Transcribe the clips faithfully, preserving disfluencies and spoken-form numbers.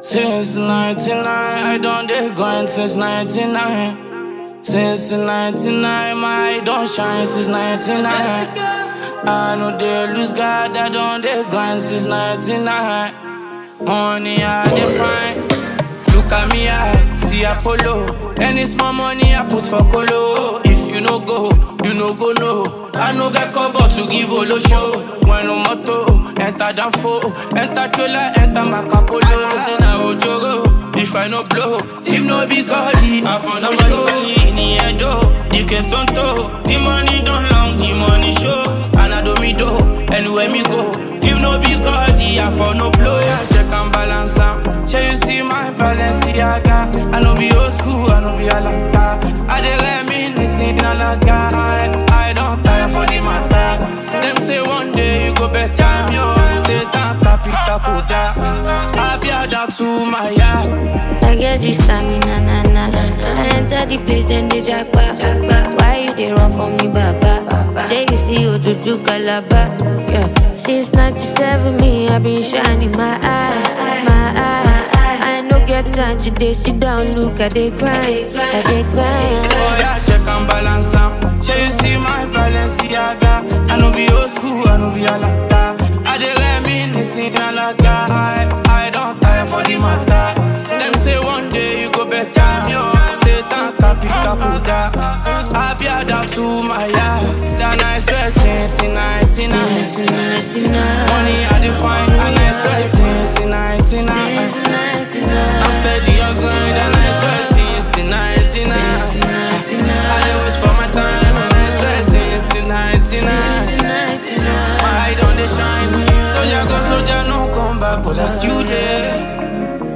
Since ninety-nine, I done dey grind since ninety-nine. Since ninety-nine, my eye don't shine since ninety-nine. I know they lose God, I done dey grind since ninety-nine. Money I dey find. Look at me, I see Apollo. Any small money I put for Colo. If you no go, you no go no. I no get cover to give Olo show. When no moto, enter Danfo, enter trailer, enter Macapolo. I say na Ojoro, if I no blow, if no be God, I found no show. In the head, you can tonto. The money don't long, the money show. And I do me do, anywhere me go. If no be God, I found no blow. Yeah, check and balance am. Shall you see my Balenciaga? I no be old school, I no be Alanta. I dey reminisce in Alaga. I, I don't tire for the matter. Them say one day you go better me, oh. Stay down, capital Koda. I be down to my yard. I get you stamina, na na. I enter the place, then they jackpot. Why you they run from me, baba? Say you see Ojuju Calabar. Yeah. Since ninety-seven, me I been shining my eye, my eye. I no get time to dey sit down, look at they grind, I they grind. Oh yeah, check and balance am. Shall you see my Balenciaga? I no be old school, I no be Alanta. I dey reminisce in Alaga. I, I don't tire for the matter. Them say one day you go better me, oh. Stay down, capital Koda. I be down to my yard. That nice sweat since ninety-nine. Money I define, and I swear since ninety-nine. I'm steady on grind, and I swear since ninety-nine. I dey watch for my time, and I swear since ninety-nine. My eye don't dey shine. Soldier go, soldier no come back, but I still there.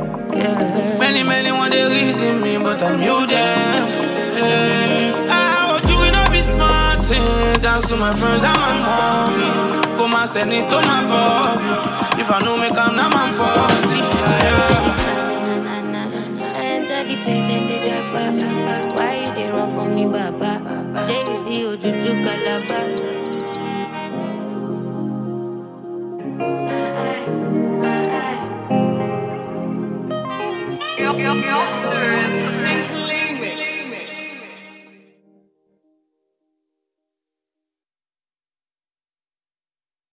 Many, many want they reason me, but I'm you there. I want you to be smart. Dance to my friends and my mommy. Come and send it to my body. If I know me come now, my forty. I enter the place, then they jackpot. Why you they run from me, baba? Say you see Ojuju Calabar. Yo, yo, yo, sir.